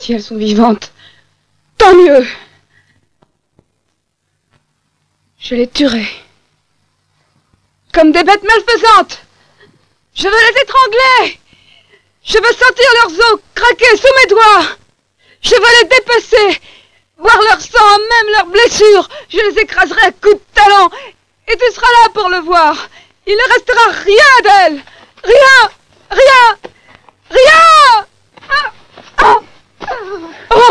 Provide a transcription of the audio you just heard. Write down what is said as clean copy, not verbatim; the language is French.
Si elles sont vivantes, tant mieux. Je les tuerai. Comme des bêtes malfaisantes. Je veux les étrangler. Je veux sentir leurs os craquer sous mes doigts. Je veux les dépecer, voir leur sang, même leurs blessures. Je les écraserai à coups de talon. Et tu seras là pour le voir. Il ne restera rien d'elles. Rien, rien, rien.